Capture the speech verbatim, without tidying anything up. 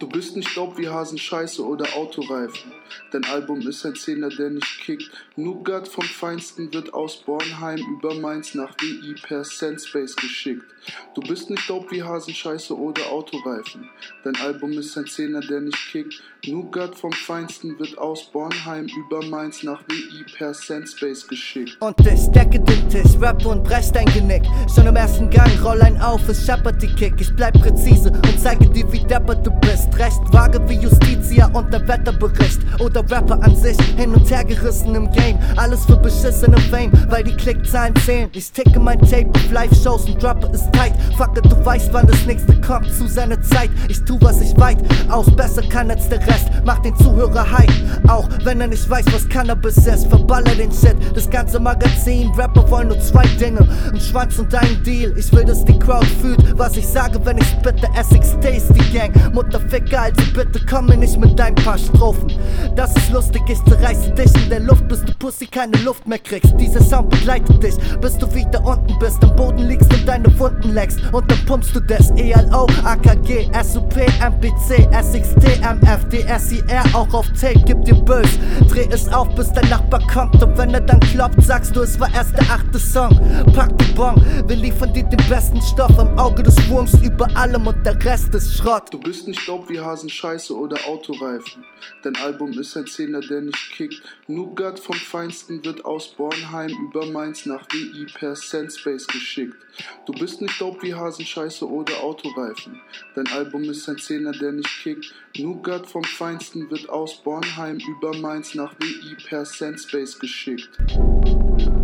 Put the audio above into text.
bist nicht Dope wie Hasenscheiße oder Autoreifen. Dein Album ist ein Zehner, der nicht kickt. Nougat vom Feinsten wird aus Bornheim über Mainz nach W I per Sendspace geschickt. Du bist nicht Dope wie Hasenscheiße oder Autoreifen. Dein Album ist ein Zehner, der nicht kickt. Nougat vom Feinsten wird aus Bornheim über Mainz nach W I per Sendspace geschickt. Und ich decke den Tisch, rap und brech dein Genick. Schon im ersten Gang, roll ein auf, es scheppert die Kick. Ich bleib präzise und zeige dir, wie deppert du bist. Recht vage wie Justitia und der Wetterbericht. Oder Rapper an sich, hin und her gerissen im Game. Alles für beschissene Fame, weil die Klickzahlen zählen. Ich ticke mein Tape auf Live-Shows und droppe es tight. Fuck it, du weißt, wann das nächste kommt zu seiner Zeit. Ich tu, was ich weit aus besser kann als der Rest. Mach den Zuhörer high, auch wenn er nicht weiß, was Cannabis ist. Verballer den Shit, das ganze Magazin. Rapper wollen nur zwei Dinge, ein Schwanz und ein Deal. Ich will, dass die Crowd fühlt, was ich sage, wenn ich spitte. S X T ist die Gang, Mutterficker, also bitte komm mir nicht mit dein paar Strophen. Das ist lustig, ich zerreiße dich in der Luft, bis du Pussy keine Luft mehr kriegst. Dieser Sound begleitet dich, bis du wieder unten bist, am Boden liegst und deine Wunden leckst. Und dann pumpst du das E L O, A K G, S U P, M P C, S X T, M F, D S I R, auch auf Tape, gib dir bös. Dreh es auf, bis dein Nachbar kommt, und wenn er dann klopft, sagst du, es war erst der achte Song. Pack die Bon, wir liefern dir den besten Stoff, am Auge des Wurms über allem und der Rest ist Schrott. Du bist nicht Dope wie Hasenscheiße oder Autoreifen. Dein Album ist ein Zehner, der nicht kickt. Nougat vom Feinsten wird aus Bornheim über Mainz nach W I per Sendspace geschickt. Du bist nicht Dope wie Hasenscheiße oder Autoreifen. Dein Album ist ein Zehner, der nicht kickt. Nougat vom Feinsten wird aus Bornheim über Mainz nach W I per Sendspace geschickt.